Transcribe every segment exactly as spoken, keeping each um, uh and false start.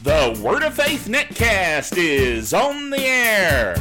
The Word of Faith Netcast is on the air.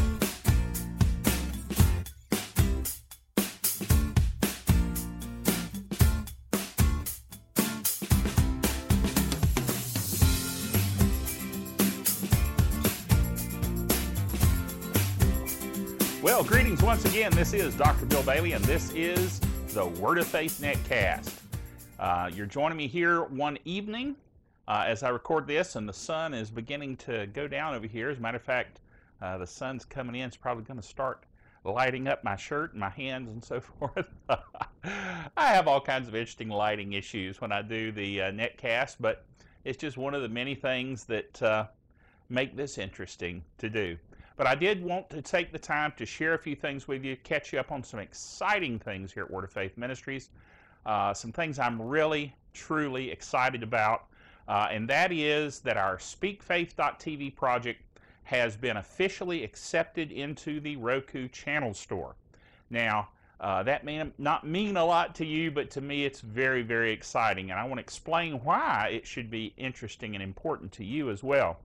Well, greetings once again. This is Doctor Bill Bailey, and this is the Word of Faith Netcast. Uh, you're joining me here one evening uh, as I record this, and the sun is beginning to go down over here. As a matter of fact, uh, the sun's coming in. It's probably going to start lighting up my shirt and my hands and so forth. I have all kinds of interesting lighting issues when I do the uh, netcast, but it's just one of the many things that uh, make this interesting to do. But I did want to take the time to share a few things with you, catch you up on some exciting things here at Word of Faith Ministries, uh, some things I'm really, truly excited about, uh, and that is that our Speak Faith dot T V project has been officially accepted into the Roku channel store. Now, uh, that may not mean a lot to you, but to me it's very, very exciting, and I want to explain why it should be interesting and important to you as well.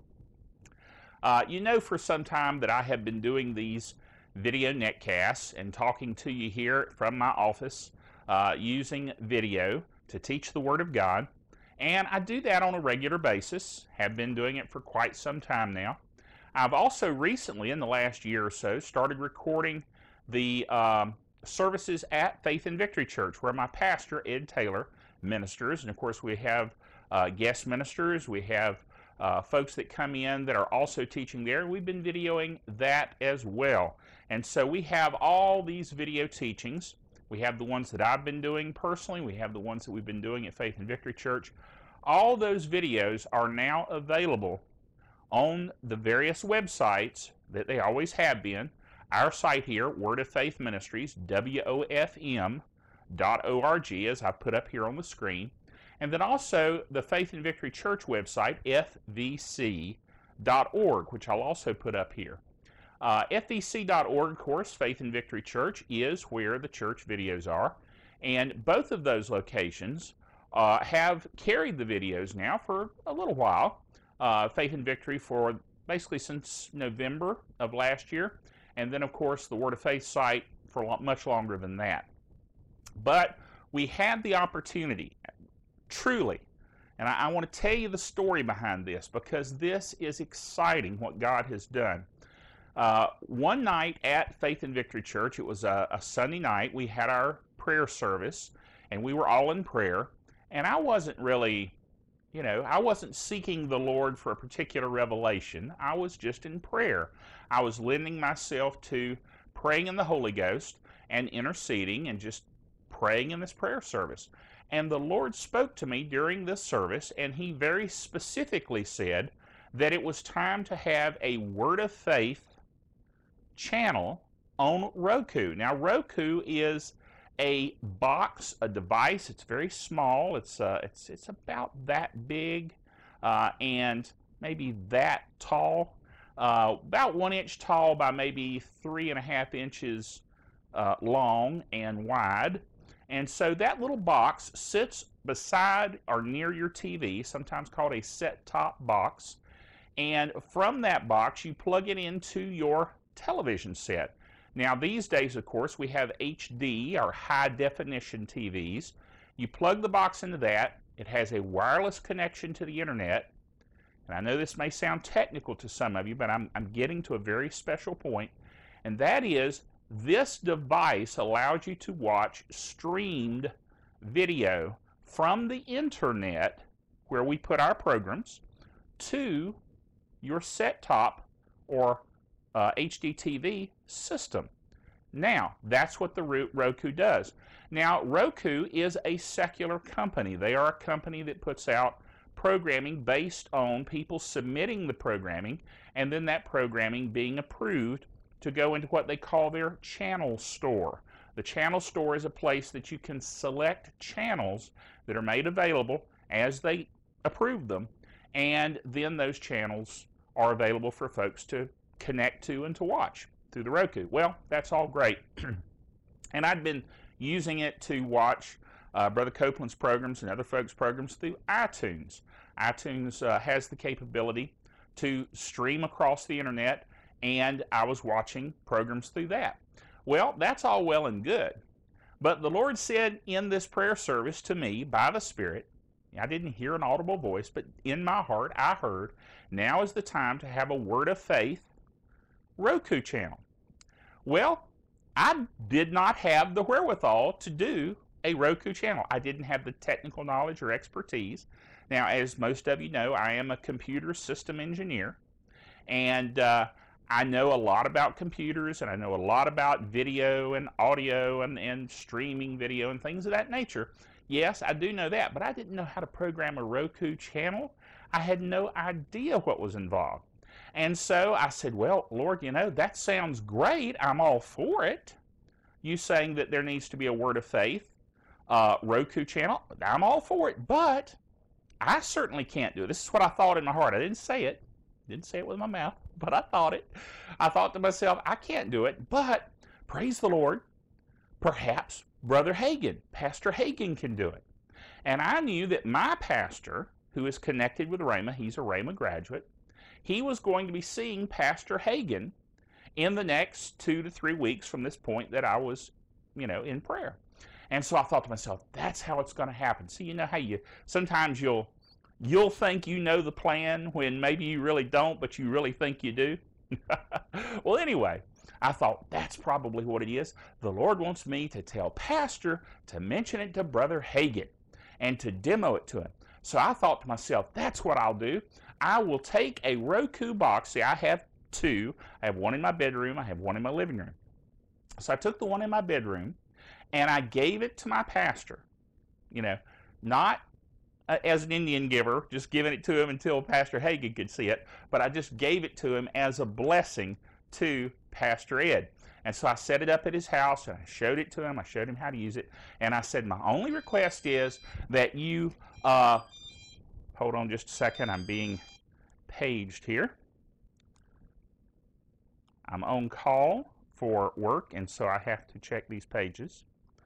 Uh, you know for some time that I have been doing these video netcasts and talking to you here from my office uh, using video to teach the Word of God, and I do that on a regular basis, have been doing it for quite some time now. I've also recently, in the last year or so, started recording the um, services at Faith and Victory Church, where my pastor, Ed Taylor, ministers, and of course we have uh, guest ministers, we have Uh, folks that come in that are also teaching there. We've been videoing that as well. And so we have all these video teachings. We have the ones that I've been doing personally. We have the ones that we've been doing at Faith and Victory Church. All those videos are now available on the various websites that they always have been. Our site here, Word of Faith Ministries, W O F M dot org, as I put up here on the screen. And then also the Faith and Victory Church website, F V C dot org, which I'll also put up here. Uh, F V C dot org, of course, Faith and Victory Church, is where the church videos are. And both of those locations uh, have carried the videos now for a little while. Uh, Faith and Victory for basically since November of last year. And then, of course, the Word of Faith site for much longer than that. But we had the opportunity, truly, and I, I want to tell you the story behind this because this is exciting what God has done. Uh, one night at Faith and Victory Church, it was a, a Sunday night, we had our prayer service and we were all in prayer, and I wasn't really, you know, I wasn't seeking the Lord for a particular revelation. I was just in prayer. I was lending myself to praying in the Holy Ghost and interceding and just praying in this prayer service. And the Lord spoke to me during this service, and He very specifically said that it was time to have a Word of Faith channel on Roku. Now, Roku is a box, a device. It's very small. It's uh, it's it's about that big, uh, and maybe that tall, uh, about one inch tall by maybe three and a half inches uh, long and wide. And so that little box sits beside or near your T V, sometimes called a set-top box. And from that box, you plug it into your television set. Now, these days, of course, we have H D, or high-definition T Vs. You plug the box into that. It has a wireless connection to the internet. And I know this may sound technical to some of you, but I'm, I'm getting to a very special point. And that is, this device allows you to watch streamed video from the internet, where we put our programs, to your set-top or uh, H D T V system. Now, that's what the Roku does. Now, Roku is a secular company. They are a company that puts out programming based on people submitting the programming, and then that programming being approved to go into what they call their channel store. The channel store is a place that you can select channels that are made available as they approve them, and then those channels are available for folks to connect to and to watch through the Roku. Well, that's all great. And I'd been using it to watch uh, Brother Copeland's programs and other folks' programs through iTunes. iTunes uh, has the capability to stream across the internet, and I was watching programs through that. Well, that's all well and good, but the Lord said in this prayer service to me by the Spirit, I didn't hear an audible voice, but in my heart I heard, now is the time to have a Word of Faith Roku channel. Well, I did not have the wherewithal to do a Roku channel. I didn't have the technical knowledge or expertise. Now, as most of you know, I am a computer system engineer, and uh, I know a lot about computers, and I know a lot about video and audio and, and streaming video and things of that nature. Yes, I do know that, but I didn't know how to program a Roku channel. I had no idea what was involved. And so I said, well, Lord, you know, that sounds great. I'm all for it. You saying that there needs to be a Word of Faith uh, Roku channel, I'm all for it, but I certainly can't do it. This is what I thought in my heart. I didn't say it. Didn't say it with my mouth, but I thought it. I thought to myself, I can't do it, but praise the Lord, perhaps Brother Hagin, Pastor Hagin can do it. And I knew that my pastor, who is connected with Rhema, he's a Rhema graduate, he was going to be seeing Pastor Hagin in the next two to three weeks from this point that I was, you know, in prayer. And so I thought to myself, that's how it's going to happen. See, you know how you, sometimes you'll, you'll think you know the plan when maybe you really don't, but you really think you do. Well, anyway, I thought that's probably what it is. The Lord wants me to tell Pastor to mention it to Brother Hagin and to demo it to him. So I thought to myself, that's what I'll do. I will take a Roku box. See, I have two. I have one in my bedroom. I have one in my living room. So I took the one in my bedroom and I gave it to my pastor. You know, not uh, as an Indian giver, just giving it to him until Pastor Hagin could see it, but I just gave it to him as a blessing to Pastor Ed. And so I set it up at his house and I showed it to him. I showed him how to use it. And I said, my only request is that you, uh, hold on just a second, I'm being paged here. I'm on call for work, and so I have to check these pages.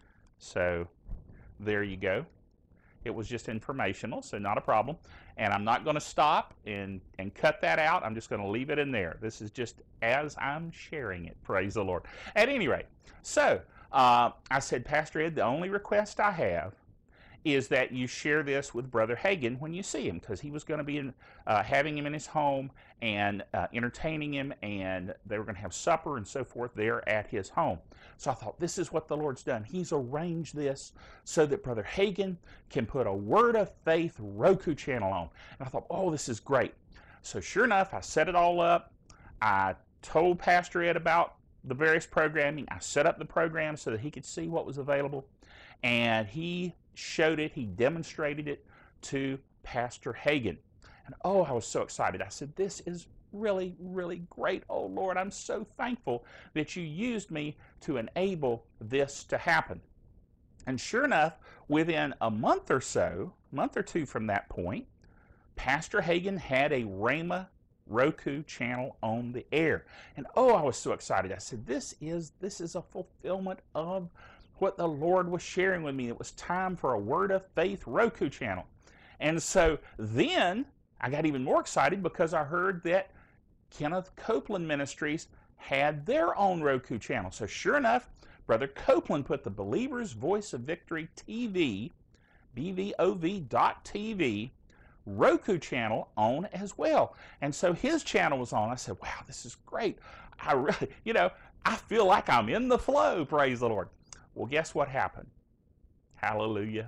So there you go. It was just informational, so not a problem. And I'm not going to stop and, and cut that out. I'm just going to leave it in there. This is just as I'm sharing it. Praise the Lord. At any rate, so uh, I said, Pastor Ed, the only request I have is that you share this with Brother Hagin when you see him, because he was going to be in, uh, having him in his home and uh, entertaining him, and they were going to have supper and so forth there at his home. So I thought, this is what the Lord's done. He's arranged this so that Brother Hagin can put a Word of Faith Roku channel on. And I thought, oh, this is great. So sure enough, I set it all up. I told Pastor Ed about the various programming. I set up the program so that he could see what was available. And he showed it, he demonstrated it to Pastor Hagin. And oh, I was so excited. I said, this is really, really great. Oh, Lord, I'm so thankful that you used me to enable this to happen. And sure enough, within a month or so, month or two from that point, Pastor Hagin had a Rhema Roku channel on the air. And oh, I was so excited. I said, this is, this is a fulfillment of what the Lord was sharing with me. It was time for a Word of Faith Roku channel. And so then I got even more excited because I heard that Kenneth Copeland Ministries had their own Roku channel. So sure enough, Brother Copeland put the Believer's Voice of Victory T V, B V O V dot T V, Roku channel on as well. And so his channel was on. I said, wow, this is great. I really, you know, I feel like I'm in the flow, praise the Lord. Well, guess what happened? Hallelujah.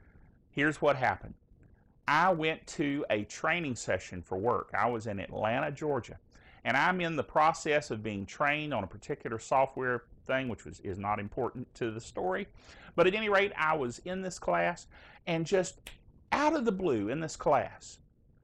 Here's what happened. I went to a training session for work. I was in Atlanta, Georgia, and I'm in the process of being trained on a particular software thing, which was, is not important to the story. But at any rate, I was in this class, and just out of the blue in this class,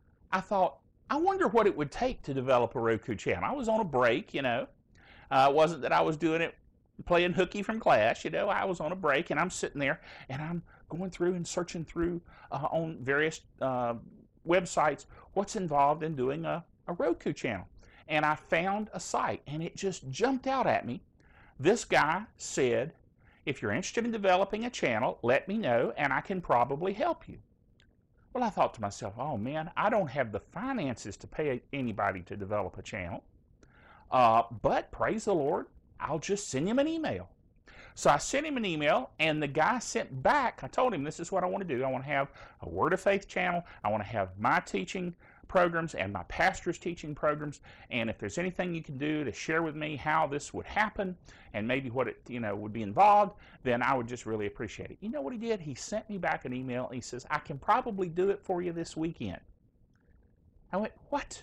I thought, I wonder what it would take to develop a Roku channel. I was on a break, you know. Uh, it wasn't that I was doing it playing hooky from class, you know. I was on a break, and I'm sitting there, and I'm going through and searching through uh, on various uh, websites what's involved in doing a, a Roku channel. And I found a site, and it just jumped out at me. This guy said, if you're interested in developing a channel, let me know and I can probably help you. Well, I thought to myself, oh man, I don't have the finances to pay anybody to develop a channel. Uh, but praise the Lord, I'll just send him an email. So I sent him an email, and the guy sent back, I told him, this is what I want to do. I want to have a Word of Faith channel. I want to have my teaching programs and my pastor's teaching programs. And if there's anything you can do to share with me how this would happen and maybe what it, you know, would be involved, then I would just really appreciate it. You know what he did? He sent me back an email, and he says, I can probably do it for you this weekend. I went, what?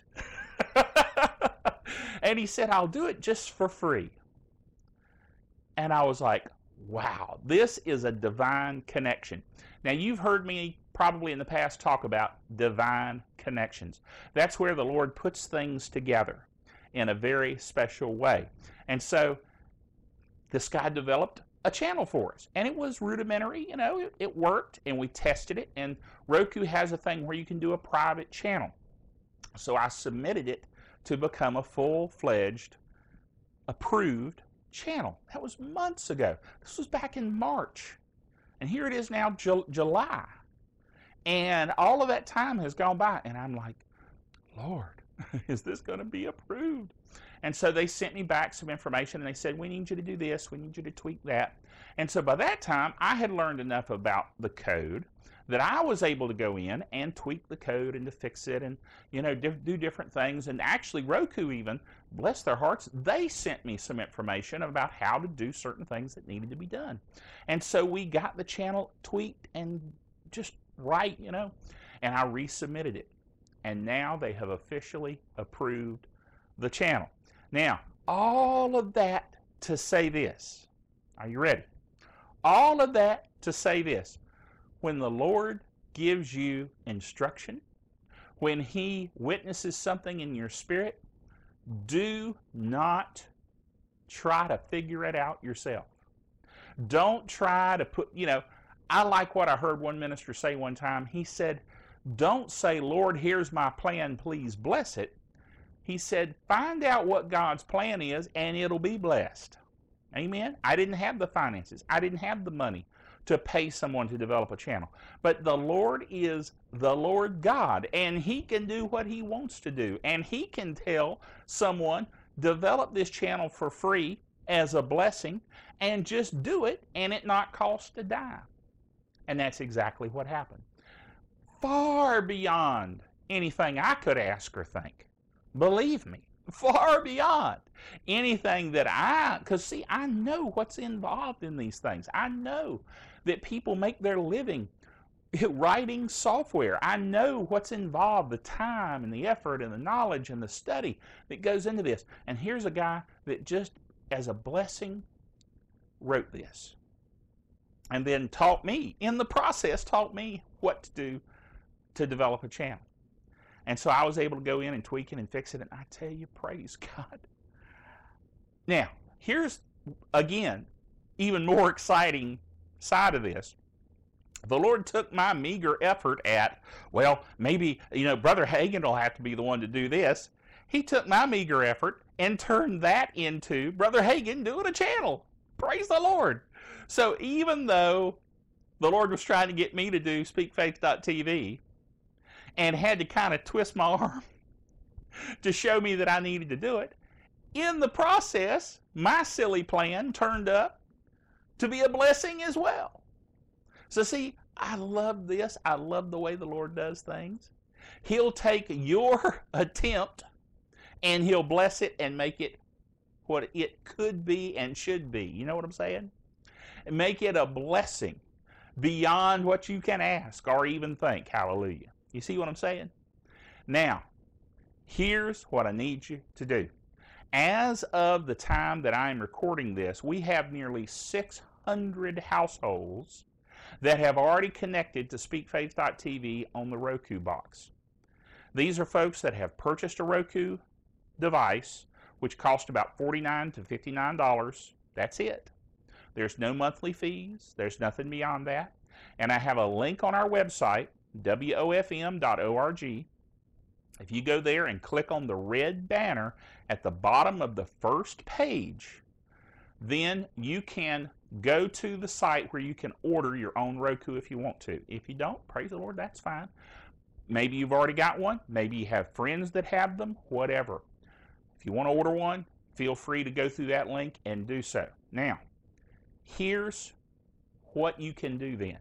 And he said, I'll do it just for free. And I was like, wow, this is a divine connection. Now, you've heard me probably in the past talk about divine connections. That's where the Lord puts things together in a very special way. And so this guy developed a channel for us. And it was rudimentary, you know, it, it worked, and we tested it. And Roku has a thing where you can do a private channel. So I submitted it to become a full-fledged, approved channel. That was months ago. This was back in March. And here it is now, Ju- July. And all of that time has gone by. And I'm like, Lord, is this going to be approved? And so they sent me back some information, and they said, we need you to do this, we need you to tweak that. And so by that time, I had learned enough about the code that I was able to go in and tweak the code and to fix it and, you know, do different things. And actually, Roku even, bless their hearts, they sent me some information about how to do certain things that needed to be done. And so we got the channel tweaked and just right, you know, and I resubmitted it. And now they have officially approved the channel. Now, all of that to say this. Are you ready? All of that to say this. When the Lord gives you instruction, when He witnesses something in your spirit, do not try to figure it out yourself. Don't try to put, you know, I like what I heard one minister say one time. He said, don't say, Lord, here's my plan, please bless it. He said, find out what God's plan is, and it'll be blessed. Amen? I didn't have the finances. I didn't have the money to pay someone to develop a channel. But the Lord is the Lord God, and He can do what He wants to do. And He can tell someone, develop this channel for free as a blessing, and just do it, and it not cost a dime. And that's exactly what happened. Far beyond anything I could ask or think. Believe me, far beyond anything that I, because see, I know what's involved in these things. I know that people make their living writing software. I know what's involved, the time and the effort and the knowledge and the study that goes into this. And here's a guy that just as a blessing wrote this. And then taught me, in the process, taught me what to do to develop a channel. And so I was able to go in and tweak it and fix it, and I tell you, praise God. Now, here's, again, even more exciting side of this. The Lord took my meager effort at, well, maybe, you know, Brother Hagin will have to be the one to do this. He took my meager effort and turned that into Brother Hagin doing a channel. Praise the Lord. So even though the Lord was trying to get me to do speak faith dot t v and had to kind of twist my arm to show me that I needed to do it, in the process, my silly plan turned up to be a blessing as well. So see, I love this. I love the way the Lord does things. He'll take your attempt and He'll bless it and make it what it could be and should be. You know what I'm saying? And make it a blessing beyond what you can ask or even think. Hallelujah. You see what I'm saying? Now, here's what I need you to do. As of the time that I'm recording this, we have nearly six hundred households that have already connected to speak faith dot t v on the Roku box. These are folks that have purchased a Roku device, which cost about forty-nine to fifty-nine dollars. That's it. There's no monthly fees. There's nothing beyond that. And I have a link on our website, W O F M dot org. If you go there and click on the red banner at the bottom of the first page, then you can go to the site where you can order your own Roku if you want to. If you don't, praise the Lord, that's fine. Maybe you've already got one. Maybe you have friends that have them, whatever. If you want to order one, feel free to go through that link and do so. Now, here's what you can do then.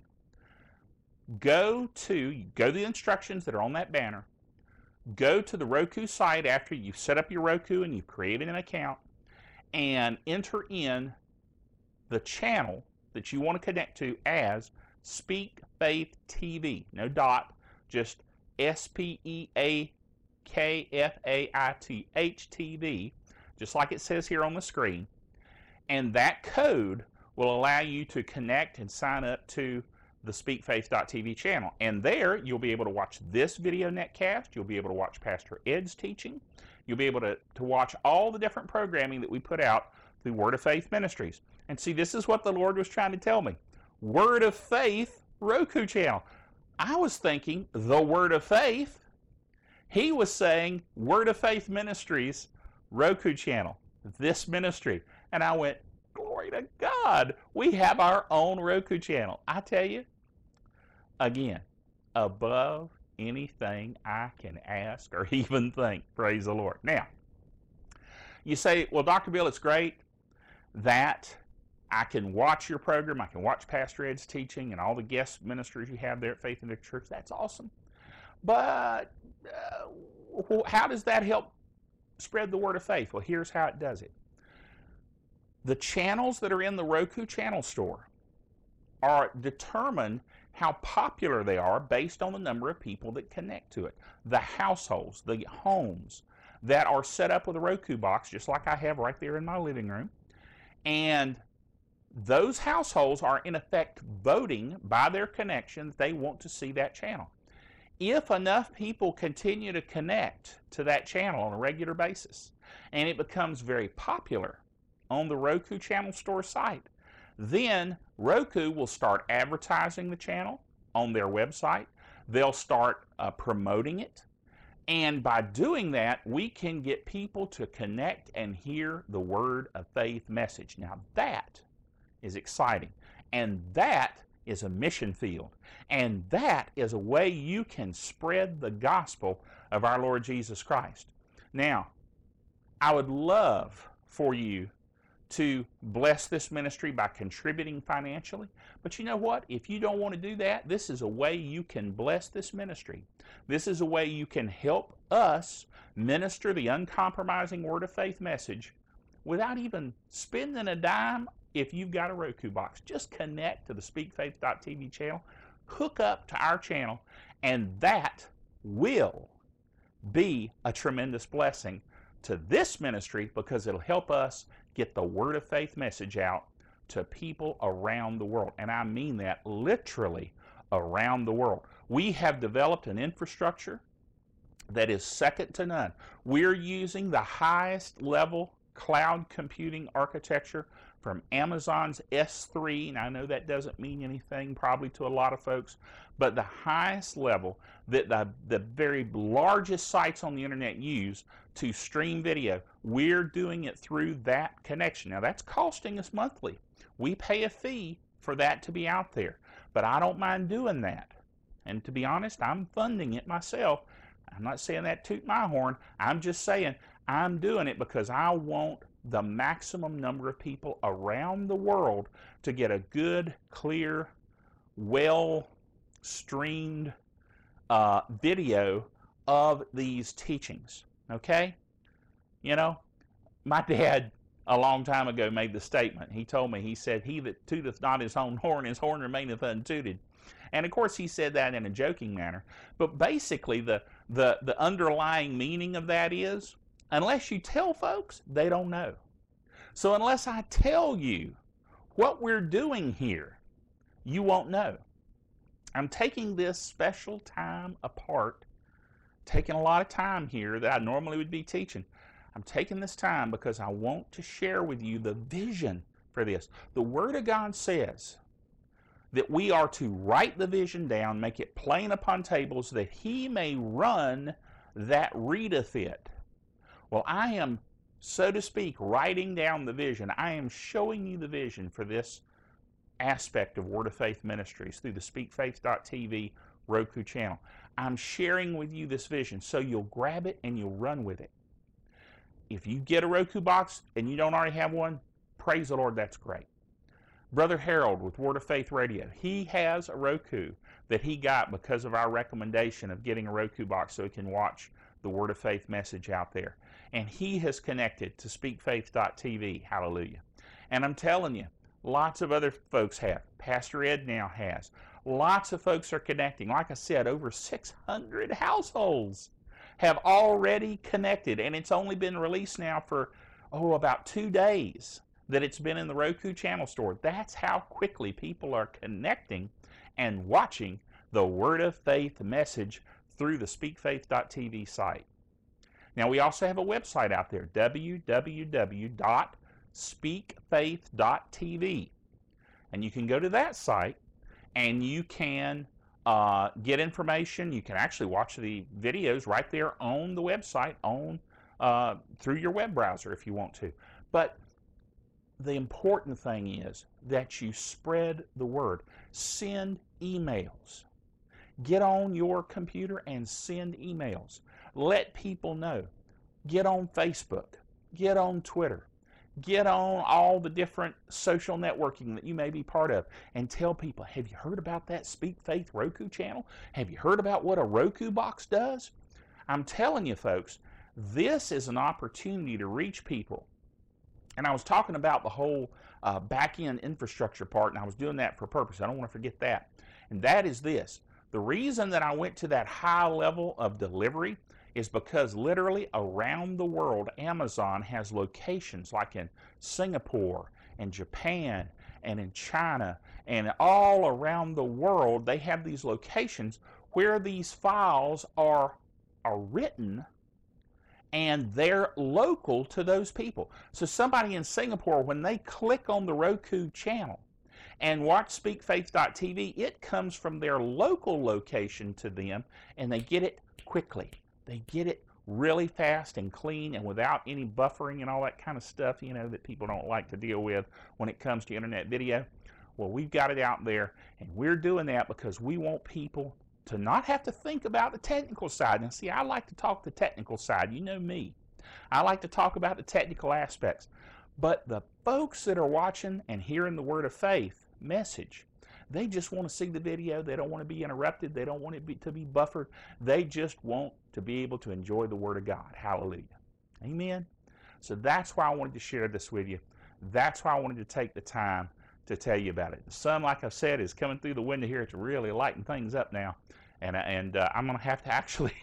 Go to, go to the instructions that are on that banner. Go to the Roku site after you've set up your Roku and you've created an account, and enter in the channel that you want to connect to as Speak Faith T V. No dot, just S P E A K F A I T H T V, just like it says here on the screen. And that code will allow you to connect and sign up to the speak faith dot T V channel. And there you'll be able to watch this video netcast. You'll be able to watch Pastor Ed's teaching. You'll be able to, to watch all the different programming that we put out through Word of Faith Ministries. And see, this is what the Lord was trying to tell me. Word of Faith Roku channel. I was thinking the Word of Faith. He was saying Word of Faith Ministries Roku channel, this ministry. And I went, glory to God, we have our own Roku channel. I tell you, again, above anything I can ask or even think, praise the Lord. Now, you say, well, Doctor Bill, it's great that I can watch your program, I can watch Pastor Ed's teaching and all the guest ministers you have there at Faith and Victory Church. That's awesome. But uh, how does that help spread the word of faith? Well, here's how it does it. The channels that are in the Roku channel store are determined how popular they are based on the number of people that connect to it. The households, the homes that are set up with a Roku box, just like I have right there in my living room. And those households are in effect voting by their connection that they want to see that channel. If enough people continue to connect to that channel on a regular basis, and it becomes very popular on the Roku channel store site, then Roku will start advertising the channel on their website. They'll start uh, promoting it. And by doing that, we can get people to connect and hear the Word of Faith message. Now that is exciting. And that is a mission field. And that is a way you can spread the gospel of our Lord Jesus Christ. Now, I would love for you to bless this ministry by contributing financially. But you know what? If you don't want to do that, this is a way you can bless this ministry. This is a way you can help us minister the uncompromising Word of Faith message without even spending a dime. If you've got a Roku box, just connect to the speak faith dot T V channel, hook up to our channel, and that will be a tremendous blessing to this ministry because it'll help us get the Word of Faith message out to people around the world. And I mean that literally around the world. We have developed an infrastructure that is second to none. We're using the highest level cloud computing architecture from Amazon's S three. And I know that doesn't mean anything probably to a lot of folks, but the highest level that the, the very largest sites on the internet use to stream video, we're doing it through that connection. Now that's costing us monthly. We pay a fee for that to be out there, but I don't mind doing that. And to be honest, I'm funding it myself. I'm not saying that toot my horn. I'm just saying I'm doing it because I want the maximum number of people around the world to get a good, clear, well-streamed uh, video of these teachings. Okay? You know, my dad a long time ago made the statement. He told me, he said, "He that tooteth not his own horn, his horn remaineth untooted." And of course he said that in a joking manner. But basically the, the, the underlying meaning of that is, unless you tell folks, they don't know. So unless I tell you what we're doing here, you won't know. I'm taking this special time apart, taking a lot of time here that I normally would be teaching. I'm taking this time because I want to share with you the vision for this. The Word of God says that we are to write the vision down, make it plain upon tables, that he may run that readeth it. Well, I am so to speak, writing down the vision. I am showing you the vision for this aspect of Word of Faith Ministries through the speak faith dot t v Roku channel. I'm sharing with you this vision so you'll grab it and you'll run with it. If you get a Roku box and you don't already have one, praise the Lord, that's great. Brother Harold with Word of Faith Radio, he has a Roku that he got because of our recommendation of getting a Roku box so he can watch the Word of Faith message out there. And he has connected to speak faith dot t v. Hallelujah. And I'm telling you, lots of other folks have. Pastor Ed now has. Lots of folks are connecting. Like I said, over six hundred households have already connected. And it's only been released now for, oh, about two days that it's been in the Roku channel store. That's how quickly people are connecting and watching the Word of Faith message through the speak faith dot t v site. Now, we also have a website out there, w w w dot speak faith dot t v. And you can go to that site and you can uh, get information. You can actually watch the videos right there on the website, on uh, through your web browser if you want to. But the important thing is that you spread the word. Send emails. Get on your computer and send emails. Let people know. Get on Facebook. Get on Twitter. Get on all the different social networking that you may be part of and tell people, have you heard about that Speak Faith Roku channel? Have you heard about what a Roku box does? I'm telling you, folks, this is an opportunity to reach people. And I was talking about the whole uh, back-end infrastructure part, and I was doing that for a purpose. I don't want to forget that. And that is this. The reason that I went to that high level of delivery is because literally around the world, Amazon has locations like in Singapore and Japan and in China and all around the world. They have these locations where these files are, are written, and they're local to those people. So somebody in Singapore, when they click on the Roku channel and watch speak faith dot t v, it comes from their local location to them, and they get it quickly. They get it really fast and clean and without any buffering and all that kind of stuff, you know, that people don't like to deal with when it comes to internet video. Well, we've got it out there, and we're doing that because we want people to not have to think about the technical side. Now, see, I like to talk the technical side. You know me. I like to talk about the technical aspects. But the folks that are watching and hearing the Word of Faith message, they just want to see the video. They don't want to be interrupted. They don't want it be, to be buffered. They just want to be able to enjoy the Word of God. Hallelujah. Amen. So that's why I wanted to share this with you. That's why I wanted to take the time to tell you about it. The sun, like I said, is coming through the window here. It's really lighting things up now. And, and uh, I'm going to have to actually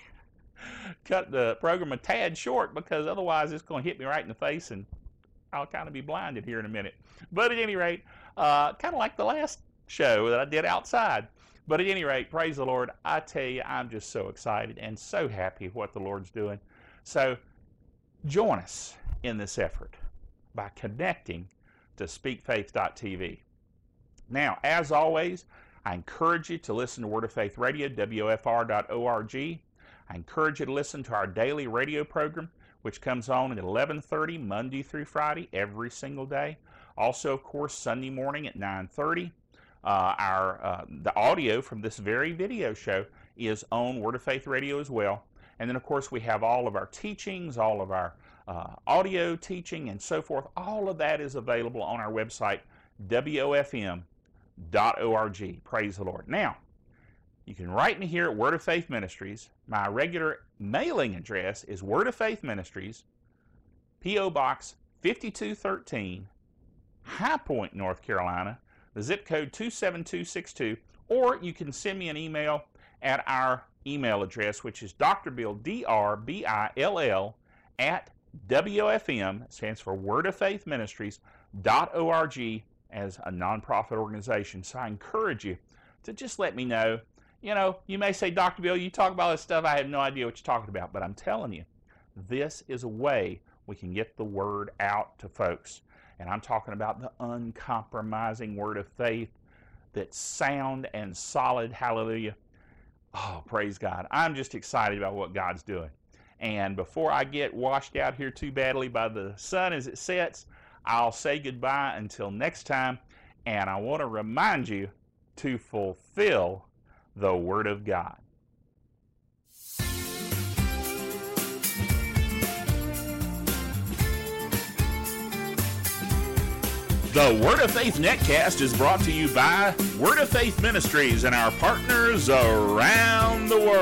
cut the program a tad short because otherwise it's going to hit me right in the face and I'll kind of be blinded here in a minute. But at any rate, uh, kind of like the last show that I did outside. But at any rate, praise the Lord. I tell you, I'm just so excited and so happy what the Lord's doing. So join us in this effort by connecting to speak faith dot t v. Now, as always, I encourage you to listen to Word of Faith Radio, w o f r dot org. I encourage you to listen to our daily radio program, which comes on at eleven thirty Monday through Friday every single day. Also, of course, Sunday morning at nine thirty. Uh, our uh, the audio from this very video show is on Word of Faith Radio as well. And then, of course, we have all of our teachings, all of our uh, audio teaching, and so forth. All of that is available on our website, w o f m dot org. Praise the Lord. Now, you can write me here at Word of Faith Ministries. My regular mailing address is Word of Faith Ministries, P O Box fifty-two thirteen, High Point, North Carolina, the zip code two seven two six two, or you can send me an email at our email address, which is drbill, D R B I L L, at W O F M, stands for Word of Faith Ministries, dot org, as a nonprofit organization. So I encourage you to just let me know. You know, you may say, Doctor Bill, you talk about this stuff, I have no idea what you're talking about, but I'm telling you, this is a way we can get the word out to folks. And I'm talking about the uncompromising word of faith that's sound and solid. Hallelujah. Oh, praise God. I'm just excited about what God's doing. And before I get washed out here too badly by the sun as it sets, I'll say goodbye until next time. And I want to remind you to fulfill the Word of God. The Word of Faith Netcast is brought to you by Word of Faith Ministries and our partners around the world.